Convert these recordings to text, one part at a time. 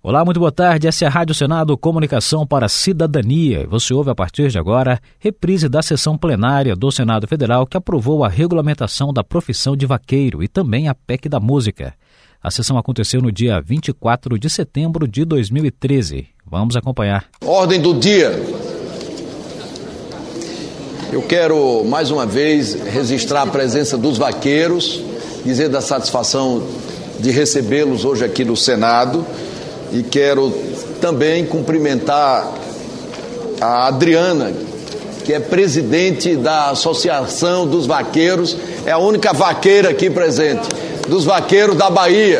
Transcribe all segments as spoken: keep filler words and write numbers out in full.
Olá, muito boa tarde. Essa é a Rádio Senado Comunicação para a Cidadania. Você ouve a partir de agora reprise da sessão plenária do Senado Federal que aprovou a regulamentação da profissão de vaqueiro e também a P E C da música. A sessão aconteceu no dia vinte e quatro de setembro de dois mil e treze. Vamos acompanhar. Ordem do dia. Eu quero mais uma vez registrar a presença dos vaqueiros, dizer da satisfação de recebê-los hoje aqui no Senado. E quero também cumprimentar a Adriana, que é presidente da Associação dos Vaqueiros, é a única vaqueira aqui presente, dos vaqueiros da Bahia.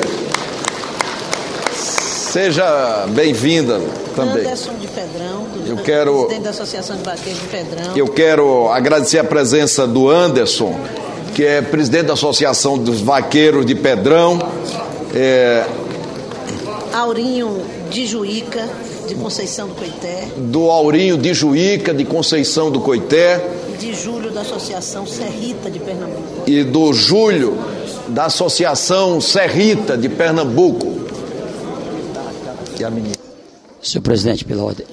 Seja bem-vinda também. Anderson de Pedrão, do eu quero, presidente da Associação de Vaqueiros de Pedrão. Eu quero agradecer a presença do Anderson, que é presidente da Associação dos Vaqueiros de Pedrão. É, Aurinho de Juíca, de Conceição do Coité. Do Aurinho de Juíca, de Conceição do Coité. E de Júlio, da Associação Serrita de Pernambuco. E do Júlio, da Associação Serrita de Pernambuco. E a menina. Senhor presidente, pela ordem.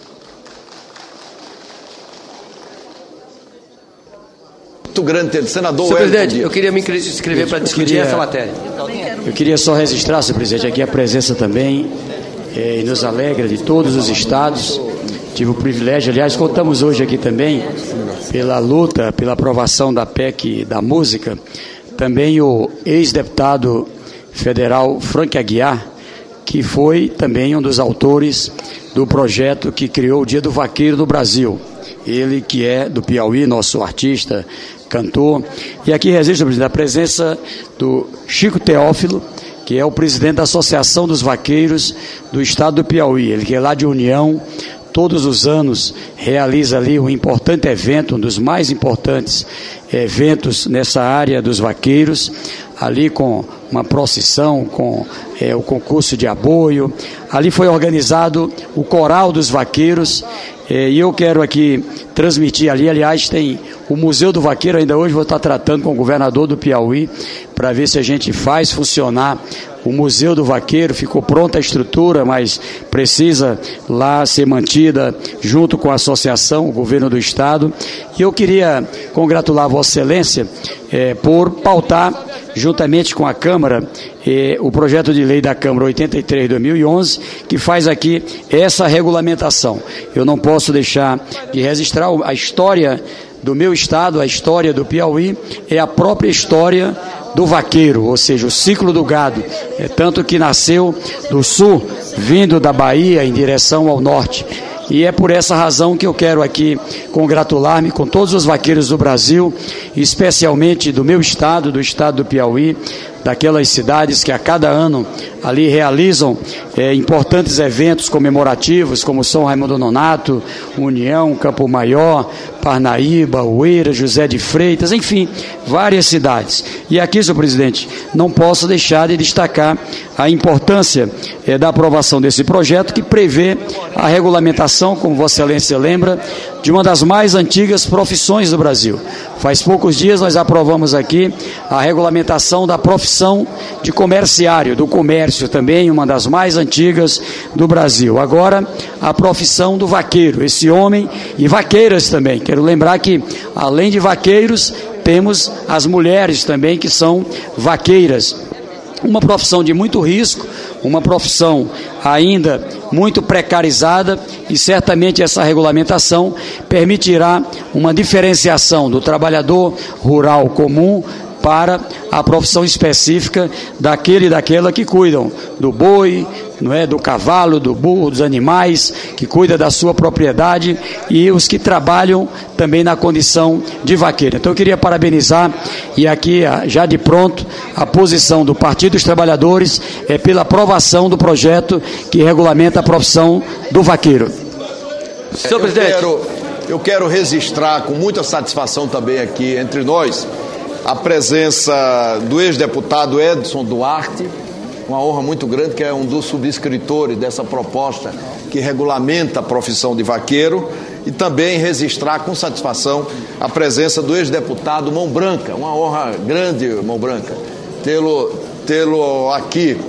Muito grande, senador. Senhor presidente, eu queria me inscrever para discutir queria, essa matéria. Eu, eu queria só registrar, senhor presidente, aqui a presença também, eh, e nos alegra de todos os estados. Tive o privilégio, aliás, contamos hoje aqui também, pela luta, pela aprovação da P E C da música, também o ex-deputado federal Frank Aguiar, que foi também um dos autores do projeto que criou o Dia do Vaqueiro no Brasil. Ele que é do Piauí, nosso artista, cantor. E aqui registro, presidente, a presença do Chico Teófilo, que é o presidente da Associação dos Vaqueiros do estado do Piauí. Ele que é lá de União, todos os anos realiza ali um importante evento, um dos mais importantes eventos nessa área dos vaqueiros, ali com uma procissão, com é, o concurso de aboio. Ali foi organizado o Coral dos Vaqueiros, é, e eu quero aqui transmitir ali, aliás, tem o Museu do Vaqueiro, ainda hoje vou estar tratando com o governador do Piauí, para ver se a gente faz funcionar o Museu do Vaqueiro. Ficou pronta a estrutura, mas precisa lá ser mantida junto com a associação, o governo do estado. E eu queria congratular a Vossa Excelência é, por pautar, juntamente com a Câmara, eh, o projeto de lei da Câmara oitenta e três de dois mil e onze, que faz aqui essa regulamentação. Eu não posso deixar de registrar a história do meu estado, a história do Piauí, é a própria história do vaqueiro, ou seja, o ciclo do gado, é tanto que nasceu do sul, vindo da Bahia em direção ao norte. E é por essa razão que eu quero aqui congratular-me com todos os vaqueiros do Brasil, especialmente do meu estado, do estado do Piauí, daquelas cidades que a cada ano ali realizam é, importantes eventos comemorativos, como São Raimundo Nonato, União, Campo Maior, Parnaíba, Oeiras, José de Freitas, enfim, várias cidades. E aqui, senhor presidente, não posso deixar de destacar a importância é, da aprovação desse projeto, que prevê a regulamentação, como Vossa Excelência lembra, de uma das mais antigas profissões do Brasil. Faz poucos dias nós aprovamos aqui a regulamentação da profissão de comerciário, do comércio também, uma das mais antigas do Brasil. Agora, a profissão do vaqueiro, esse homem, e vaqueiras também. Quero lembrar que, além de vaqueiros, temos as mulheres também que são vaqueiras. Uma profissão de muito risco, uma profissão ainda muito precarizada, e certamente essa regulamentação permitirá uma diferenciação do trabalhador rural comum para a profissão específica daquele e daquela que cuidam do boi, não é, do cavalo, do burro, dos animais, que cuida da sua propriedade, e os que trabalham também na condição de vaqueiro. Então eu queria parabenizar, e aqui já de pronto a posição do Partido dos Trabalhadores é pela aprovação do projeto que regulamenta a profissão do vaqueiro. Senhor presidente, eu quero, eu quero registrar com muita satisfação também aqui entre nós a presença do ex-deputado Edson Duarte, uma honra muito grande, que é um dos subscritores dessa proposta que regulamenta a profissão de vaqueiro, e também registrar com satisfação a presença do ex-deputado Mão Branca, uma honra grande, Mão Branca, tê-lo tê-lo aqui.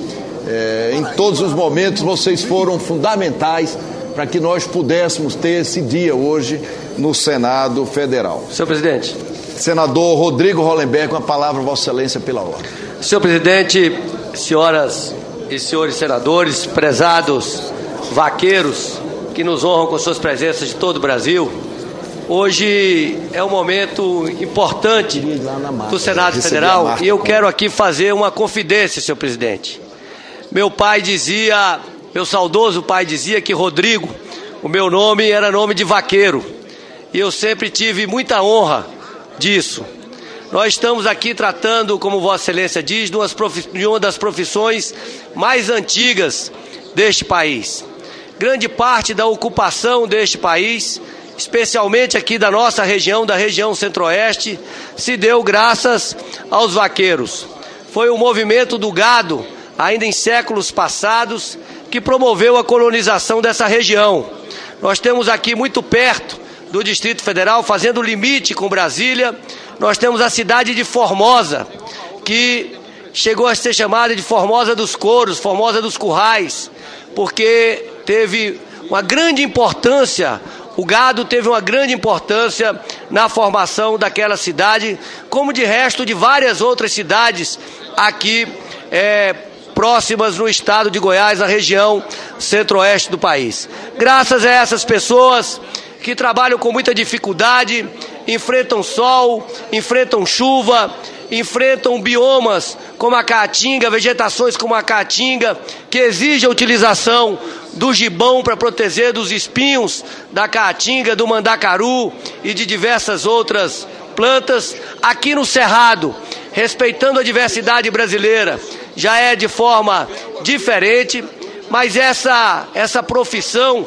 É, em todos os momentos vocês foram fundamentais para que nós pudéssemos ter esse dia hoje no Senado Federal. Senhor presidente. Senador Rodrigo Hollenberg, com a palavra, Vossa Excelência, pela ordem. Senhor presidente, senhoras e senhores senadores, prezados vaqueiros que nos honram com suas presenças de todo o Brasil, hoje é um momento importante do Senado Federal e eu quero aqui fazer uma confidência, senhor presidente. Meu pai dizia, meu saudoso pai dizia que Rodrigo, o meu nome era nome de vaqueiro, e eu sempre tive muita honra disso. Nós estamos aqui tratando, como Vossa Excelência diz, de uma das profissões mais antigas deste país. Grande parte da ocupação deste país, especialmente aqui da nossa região, da região centro-oeste, se deu graças aos vaqueiros. Foi o movimento do gado, ainda em séculos passados, que promoveu a colonização dessa região. Nós temos aqui muito perto do Distrito Federal, fazendo limite com Brasília, nós temos a cidade de Formosa, que chegou a ser chamada de Formosa dos Couros, Formosa dos Currais, porque teve uma grande importância, o gado teve uma grande importância na formação daquela cidade, como de resto de várias outras cidades aqui é, próximas no estado de Goiás, na região centro-oeste do país. Graças a essas pessoas que trabalham com muita dificuldade, enfrentam sol, enfrentam chuva, enfrentam biomas como a caatinga, vegetações como a caatinga, que exige a utilização do gibão para proteger dos espinhos da caatinga, do mandacaru e de diversas outras plantas. Aqui no Cerrado, respeitando a diversidade brasileira, já é de forma diferente, mas essa, essa profissão,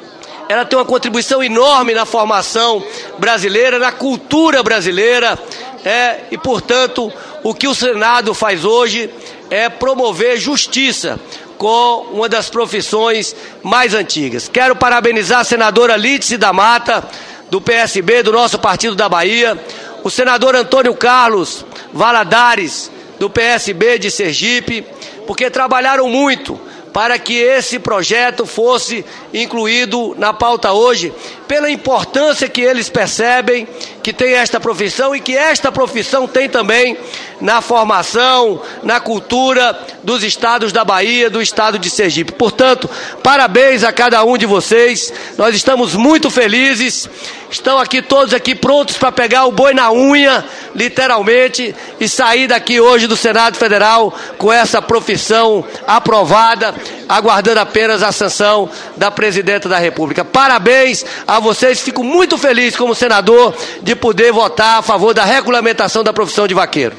ela tem uma contribuição enorme na formação brasileira, na cultura brasileira, é, e, portanto, o que o Senado faz hoje é promover justiça com uma das profissões mais antigas. Quero parabenizar a senadora Lídice da Mata, do P S B, do nosso partido da Bahia, o senador Antônio Carlos Valadares, do P S B de Sergipe, porque trabalharam muito para que esse projeto fosse incluído na pauta hoje, pela importância que eles percebem que tem esta profissão e que esta profissão tem também na formação, na cultura dos estados da Bahia, do estado de Sergipe. Portanto, parabéns a cada um de vocês, nós estamos muito felizes, estão aqui todos aqui prontos para pegar o boi na unha, literalmente, e sair daqui hoje do Senado Federal com essa profissão aprovada, aguardando apenas a sanção da Presidenta da República. Parabéns a vocês, fico muito feliz como senador de poder votar a favor da regulamentação da profissão de vaqueiro.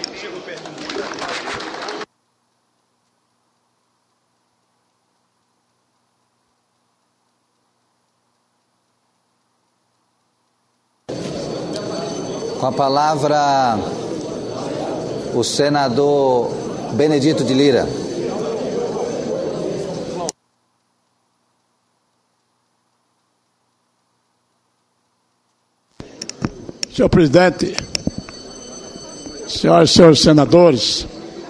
Com a palavra, o senador Benedito de Lira. Senhor presidente, senhoras e senhores senadores,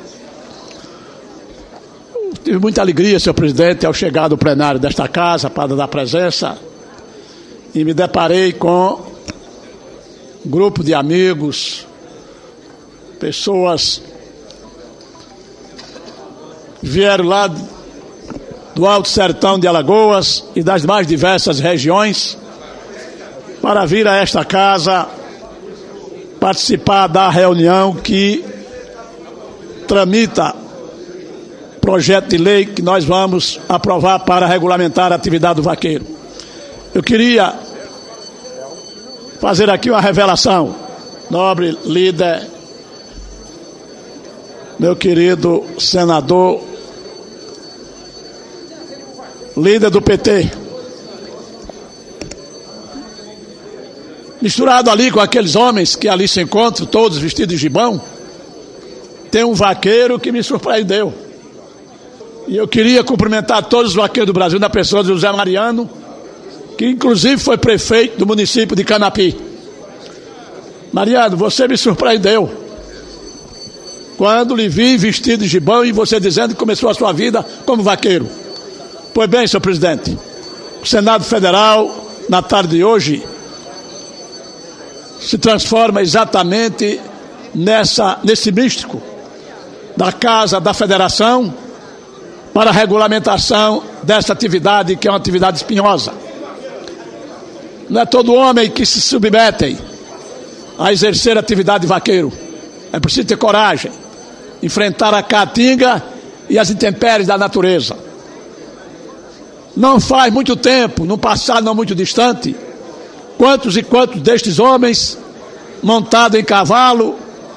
tive muita alegria, senhor presidente, ao chegar do plenário desta casa para dar presença e me deparei com um grupo de amigos, pessoas que vieram lá do Alto Sertão de Alagoas e das mais diversas regiões para vir a esta casa participar da reunião que tramita projeto de lei que nós vamos aprovar para regulamentar a atividade do vaqueiro. Eu queria fazer aqui uma revelação, nobre líder, meu querido senador, líder do P T, misturado ali com aqueles homens que ali se encontram, todos vestidos de gibão, tem um vaqueiro que me surpreendeu. E eu queria cumprimentar todos os vaqueiros do Brasil, na pessoa de José Mariano, que inclusive foi prefeito do município de Canapi. Mariano, você me surpreendeu quando lhe vi vestido de gibão e você dizendo que começou a sua vida como vaqueiro. Pois bem, senhor presidente, o Senado Federal, na tarde de hoje, se transforma exatamente nessa, nesse místico da Casa da Federação para a regulamentação dessa atividade, que é uma atividade espinhosa. Não é todo homem que se submete a exercer a atividade de vaqueiro. É preciso ter coragem, enfrentar a caatinga e as intempéries da natureza. Não faz muito tempo, num passado não muito distante, quantos e quantos destes homens, montados em cavalo,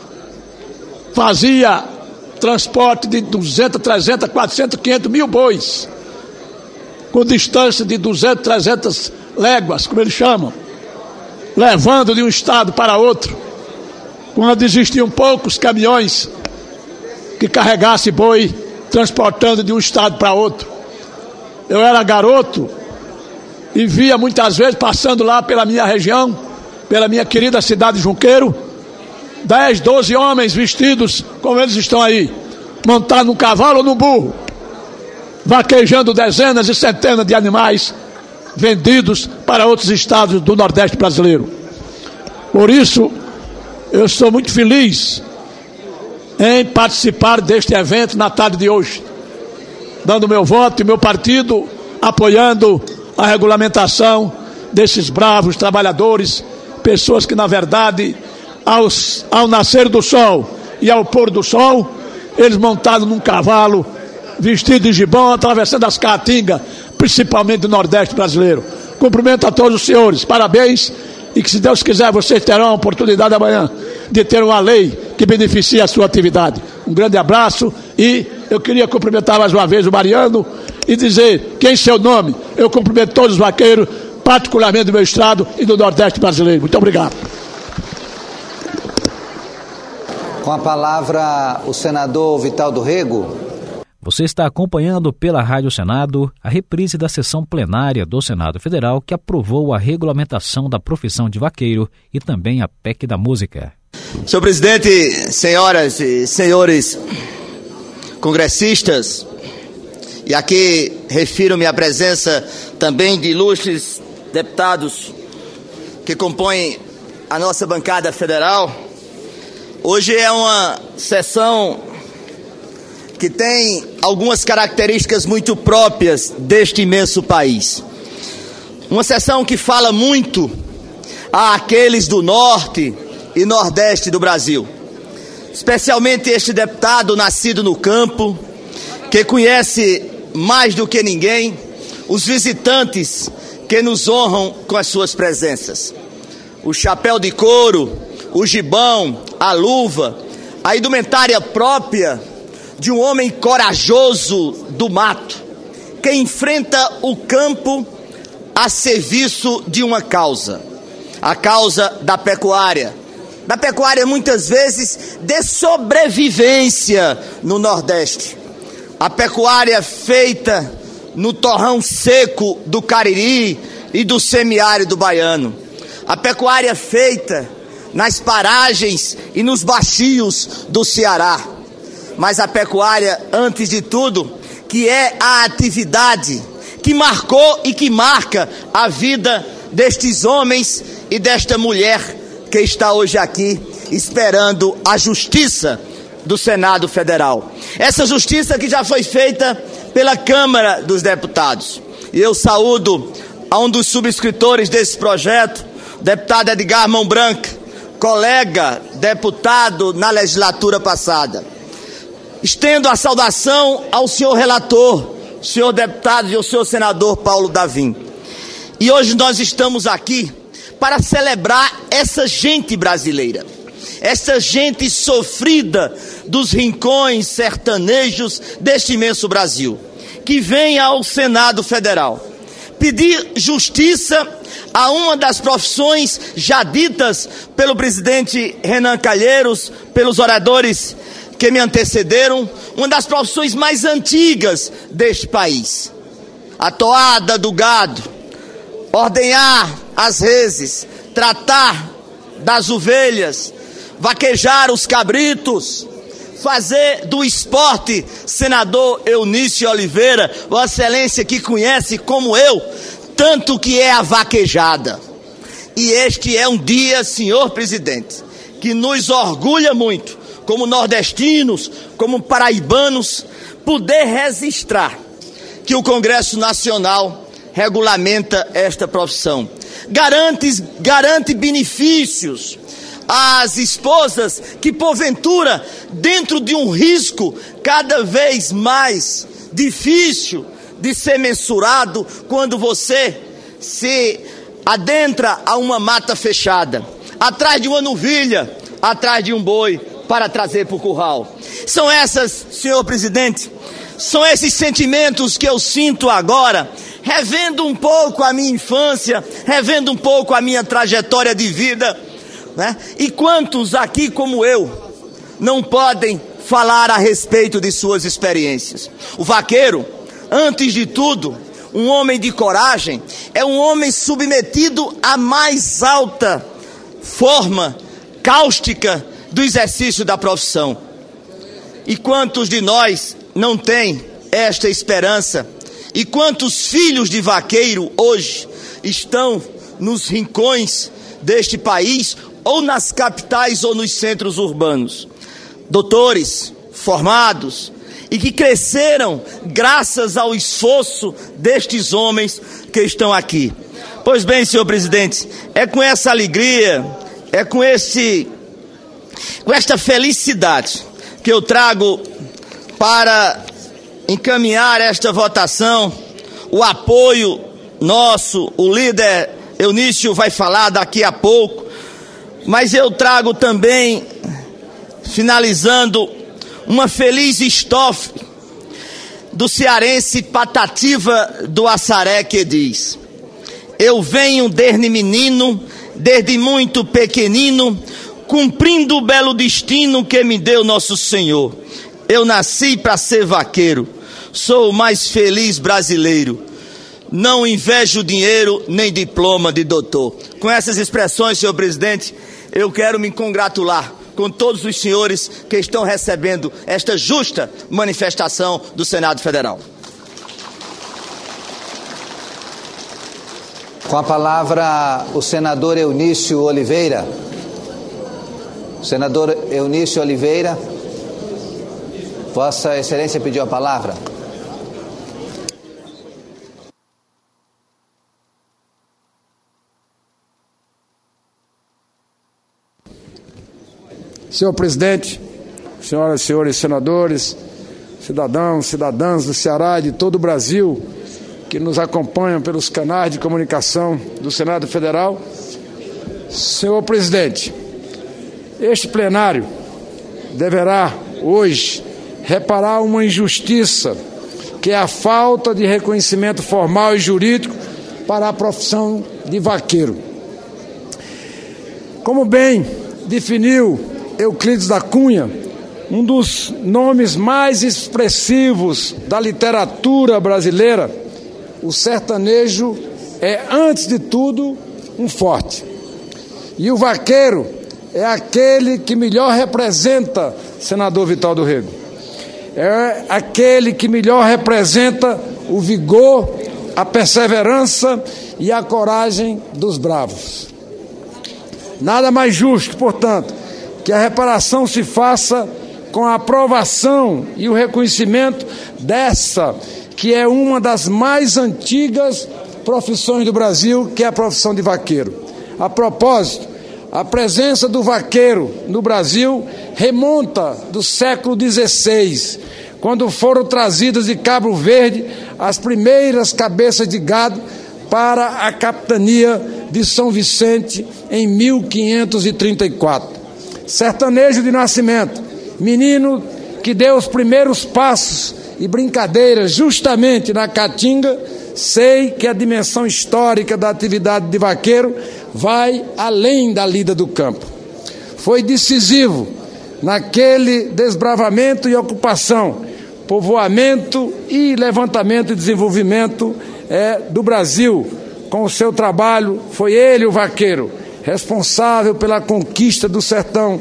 fazia transporte de duzentos, trezentos, quatrocentos, quinhentos mil bois, com distância de duzentas, trezentas léguas, como eles chamam, levando de um estado para outro, quando existiam poucos caminhões que carregassem boi, transportando de um estado para outro. Eu era garoto e via muitas vezes, passando lá pela minha região, pela minha querida cidade de Junqueiro, dez, doze homens vestidos como eles estão aí, montados num cavalo ou num burro, vaquejando dezenas e centenas de animais vendidos para outros estados do Nordeste brasileiro. Por isso, eu estou muito feliz em participar deste evento na tarde de hoje, dando meu voto e meu partido apoiando a regulamentação desses bravos trabalhadores, pessoas que na verdade aos, ao nascer do sol e ao pôr do sol, eles montados num cavalo, vestidos de gibão, atravessando as caatingas, principalmente do Nordeste brasileiro. Cumprimento a todos os senhores, parabéns, e que se Deus quiser vocês terão a oportunidade amanhã de ter uma lei que beneficie a sua atividade. Um grande abraço e eu queria cumprimentar mais uma vez o Mariano e dizer que em seu nome eu cumprimento todos os vaqueiros, particularmente do meu estado e do Nordeste brasileiro. Muito obrigado. Com a palavra o senador Vital do Rego. Você está acompanhando pela Rádio Senado a reprise da sessão plenária do Senado Federal que aprovou a regulamentação da profissão de vaqueiro e também a P E C da música. Senhor presidente, senhoras e senhores congressistas, e aqui refiro-me à presença também de ilustres deputados que compõem a nossa bancada federal, hoje é uma sessão que tem algumas características muito próprias deste imenso país. Uma sessão que fala muito àqueles do norte e nordeste do Brasil, especialmente este deputado nascido no campo, que conhece mais do que ninguém os visitantes que nos honram com as suas presenças. O chapéu de couro, o gibão, a luva, a indumentária própria de um homem corajoso do mato, que enfrenta o campo a serviço de uma causa, a causa da pecuária. Da pecuária muitas vezes de sobrevivência no Nordeste. A pecuária feita no torrão seco do Cariri e do semiárido baiano. A pecuária feita nas paragens e nos baixios do Ceará. Mas a pecuária, antes de tudo, que é a atividade que marcou e que marca a vida destes homens e desta mulher que está hoje aqui esperando a justiça do Senado Federal. Essa justiça que já foi feita pela Câmara dos Deputados. E eu saúdo a um dos subscritores desse projeto, o deputado Edgar Mão Branca, colega deputado na legislatura passada. Estendo a saudação ao senhor relator, senhor deputado e ao senhor senador Paulo Davim. E hoje nós estamos aqui para celebrar essa gente brasileira, essa gente sofrida dos rincões sertanejos deste imenso Brasil, que vem ao Senado Federal pedir justiça a uma das profissões já ditas pelo presidente Renan Calheiros, pelos oradores que me antecederam, uma das profissões mais antigas deste país. A toada do gado, ordenhar as reses, tratar das ovelhas, vaquejar os cabritos, fazer do esporte, senador Eunício Oliveira, Vossa Excelência que conhece como eu, tanto que é a vaquejada. E este é um dia, senhor presidente, que nos orgulha muito, como nordestinos, como paraibanos, poder registrar que o Congresso Nacional regulamenta esta profissão. Garante, garante benefícios às esposas que, porventura, dentro de um risco cada vez mais difícil de ser mensurado, quando você se adentra a uma mata fechada, atrás de uma novilha, atrás de um boi, para trazer para o curral. São essas, senhor presidente, são esses sentimentos que eu sinto agora, revendo um pouco a minha infância, revendo um pouco a minha trajetória de vida, né? E quantos aqui como eu não podem falar a respeito de suas experiências? O vaqueiro, antes de tudo, um homem de coragem, é um homem submetido à mais alta forma cáustica do exercício da profissão. E quantos de nós não têm esta esperança? E quantos filhos de vaqueiro hoje estão nos rincões deste país, ou nas capitais ou nos centros urbanos? Doutores, formados, e que cresceram graças ao esforço destes homens que estão aqui. Pois bem, senhor presidente, é com essa alegria, é com esse, com esta felicidade que eu trago para encaminhar esta votação o apoio nosso. O líder Eunício vai falar daqui a pouco, mas eu trago também, finalizando, uma feliz estrofe do cearense Patativa do Assaré, que diz: eu venho desde menino, desde muito pequenino, cumprindo o belo destino que me deu nosso Senhor. Eu nasci para ser vaqueiro, sou o mais feliz brasileiro, não invejo dinheiro nem diploma de doutor. Com essas expressões, senhor presidente, eu quero me congratular com todos os senhores que estão recebendo esta justa manifestação do Senado Federal. Com a palavra, o senador Eunício Oliveira. Senador Eunício Oliveira, Vossa Excelência pediu a palavra. Senhor presidente, senhoras e senhores senadores, cidadãos, cidadãs do Ceará e de todo o Brasil que nos acompanham pelos canais de comunicação do Senado Federal. Senhor presidente, este plenário deverá hoje reparar uma injustiça, que é a falta de reconhecimento formal e jurídico para a profissão de vaqueiro. Como bem definiu Euclides da Cunha, um dos nomes mais expressivos da literatura brasileira, o sertanejo é, antes de tudo, um forte. E o vaqueiro é aquele que melhor representa, senador Vital do Rego, é aquele que melhor representa o vigor, a perseverança e a coragem dos bravos. Nada mais justo, portanto, que a reparação se faça com a aprovação e o reconhecimento dessa, que é uma das mais antigas profissões do Brasil, que é a profissão de vaqueiro. A propósito, a presença do vaqueiro no Brasil remonta do século dezesseis, quando foram trazidas de Cabo Verde as primeiras cabeças de gado para a capitania de São Vicente em mil quinhentos e trinta e quatro. Sertanejo de nascimento, menino que deu os primeiros passos e brincadeiras justamente na caatinga, sei que a dimensão histórica da atividade de vaqueiro vai além da lida do campo. Foi decisivo naquele desbravamento e ocupação, povoamento e levantamento e desenvolvimento é, do Brasil. Com o seu trabalho, foi ele o vaqueiro, responsável pela conquista do sertão,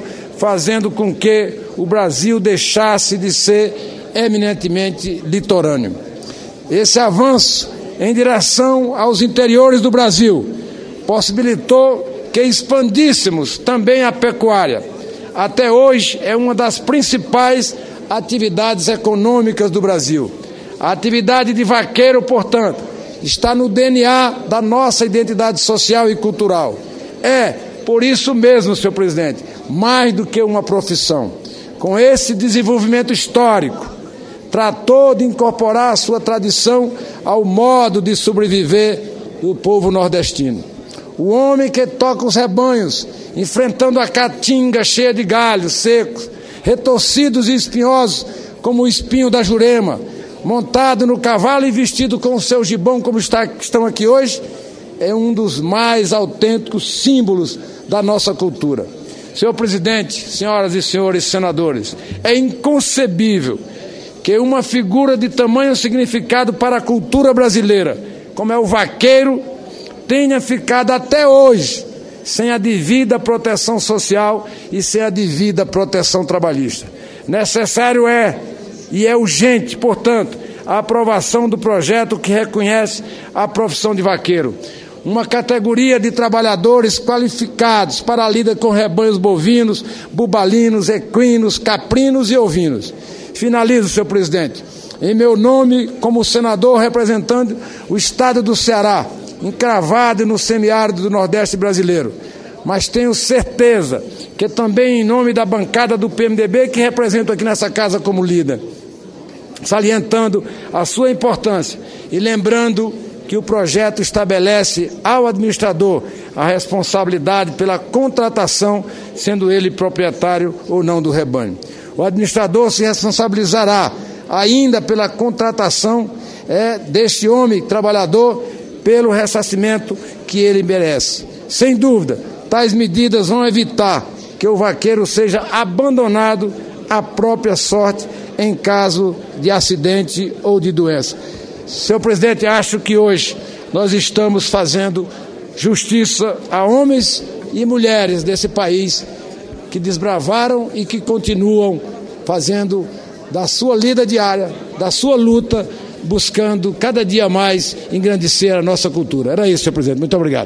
fazendo com que o Brasil deixasse de ser eminentemente litorâneo. Esse avanço em direção aos interiores do Brasil possibilitou que expandíssemos também a pecuária. Até hoje é uma das principais atividades econômicas do Brasil. A atividade de vaqueiro, portanto, está no D N A da nossa identidade social e cultural. É, por isso mesmo, senhor presidente, mais do que uma profissão. Com esse desenvolvimento histórico, tratou de incorporar a sua tradição ao modo de sobreviver do povo nordestino. O homem que toca os rebanhos, enfrentando a caatinga cheia de galhos secos, retorcidos e espinhosos, como o espinho da jurema, montado no cavalo e vestido com o seu gibão, como está, estão aqui hoje, é um dos mais autênticos símbolos da nossa cultura. Senhor presidente, senhoras e senhores senadores, é inconcebível que uma figura de tamanho significado para a cultura brasileira, como é o vaqueiro, tenha ficado até hoje sem a devida proteção social e sem a devida proteção trabalhista. Necessário é, e é urgente, portanto, a aprovação do projeto que reconhece a profissão de vaqueiro, uma categoria de trabalhadores qualificados para a lida com rebanhos bovinos, bubalinos, equinos, caprinos e ovinos. Finalizo, senhor presidente, em meu nome como senador representando o estado do Ceará, encravado no semiárido do Nordeste brasileiro, mas tenho certeza que também em nome da bancada do P M D B, que represento aqui nessa casa como líder, salientando a sua importância e lembrando que o projeto estabelece ao administrador a responsabilidade pela contratação, sendo ele proprietário ou não do rebanho. O administrador se responsabilizará ainda pela contratação é, deste homem trabalhador pelo ressarcimento que ele merece. Sem dúvida, tais medidas vão evitar que o vaqueiro seja abandonado à própria sorte em caso de acidente ou de doença. Senhor presidente, acho que hoje nós estamos fazendo justiça a homens e mulheres desse país que desbravaram e que continuam fazendo da sua lida diária, da sua luta, buscando cada dia mais engrandecer a nossa cultura. Era isso, senhor presidente. Muito obrigado.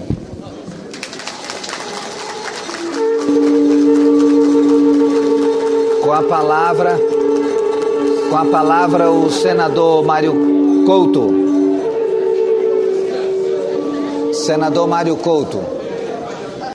Com a palavra, com a palavra o senador Mário Couto. Senador Mário Couto.